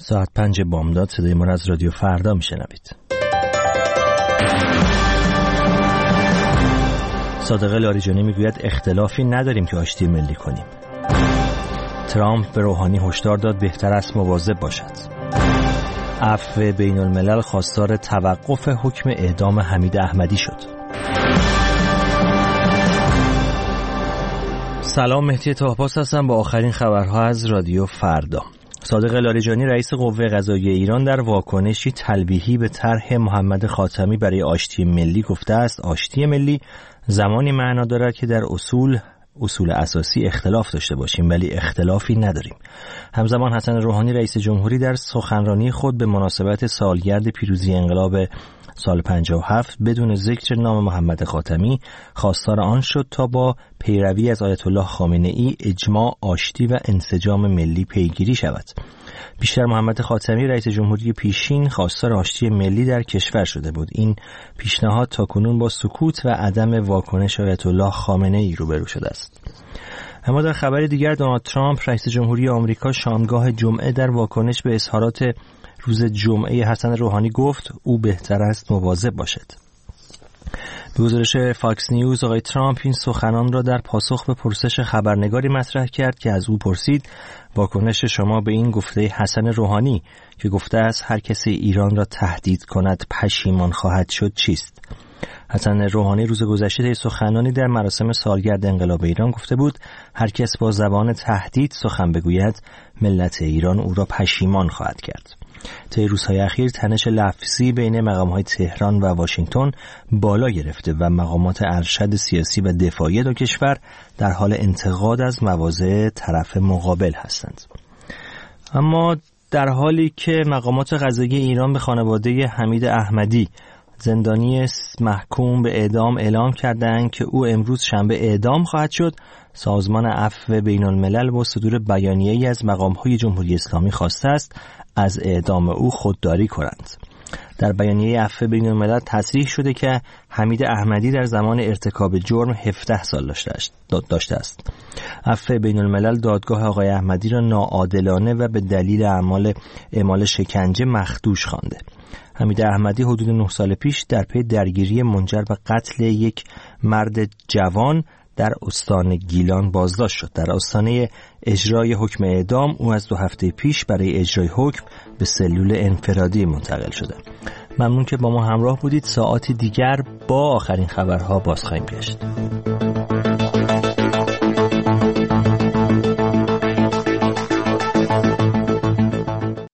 ساعت 5 بامداد صدای ما از رادیو فردا میشنوید. صادق لاریجانی میگوید اختلافی نداریم که آشتی ملی کنیم. ترامپ به روحانی هشدار داد بهتر است مواظب باشد. عفو بین الملل خواستار توقف حکم اعدام حمید احمدی شد. سلام، مهدی طاهپاس هستم با آخرین خبرها از رادیو فردا. صادق لاریجانی رئیس قوه قضاییه ایران در واکنشی تلبیحی به طرح محمد خاتمی برای آشتی ملی گفته است آشتی ملی زمانی معنا دارد که در اصول اساسی اختلاف داشته باشیم ولی اختلافی نداریم. همزمان حسن روحانی رئیس جمهوری در سخنرانی خود به مناسبت سالگرد پیروزی انقلاب سال 57 بدون ذکر نام محمد خاتمی خواستار آن شد تا با پیروی از آیت الله خامنه ای اجماع، آشتی و انسجام ملی پیگیری شود. بیشتر محمد خاتمی رئیس جمهوری پیشین خواستار آشتی ملی در کشور شده بود. این پیشنهاد تاکنون با سکوت و عدم واکنش آیت الله خامنه ای روبرو شده است. اما در خبر دیگر دونالد ترامپ رئیس جمهوری آمریکا شامگاه جمعه در واکنش به اظهارات روز جمعه حسن روحانی گفت او بهتر است مواظب باشد. به گزارش فاکس نیوز آقای ترامپ این سخنان را در پاسخ به پرسش خبرنگاری مطرح کرد که از او پرسید واکنش شما به این گفته حسن روحانی که گفته است هر کسی ایران را تهدید کند پشیمان خواهد شد چیست؟ حسن روحانی روز گذشته در سخنانی در مراسم سالگرد انقلاب ایران گفته بود هر کس با زبان تهدید سخن بگوید ملت ایران او را پشیمان خواهد کرد. طی روزهای اخیر تنش لفظی بین مقام‌های تهران و واشنگتن بالا گرفته و مقامات ارشد سیاسی و دفاعی دو کشور در حال انتقاد از مواضع طرف مقابل هستند. اما در حالی که مقامات قضایی ایران به خانواده حمید احمدی زندانی محکوم به اعدام اعلام کردند که او امروز شنبه اعدام خواهد شد، سازمان عفو بین الملل با صدور بیانیه‌ای از مقام‌های جمهوری اسلامی خواسته است از اعدام او خودداری کنند. در بیانیه عفو بین الملل تصریح شده که حمید احمدی در زمان ارتکاب جرم 17 سال داشته است. عفو بین الملل دادگاه آقای احمدی را ناعادلانه و به دلیل اعمال شکنجه مخدوش خوانده. حمید احمدی حدود 9 سال پیش در پی درگیری منجر به قتل یک مرد جوان در استان گیلان بازداشت شد. در آستانه اجرای حکم اعدام او از 2 هفته پیش برای اجرای حکم به سلول انفرادی منتقل شده. ممنون که با ما همراه بودید. ساعاتی دیگر با آخرین خبرها باز خواهیم گشت.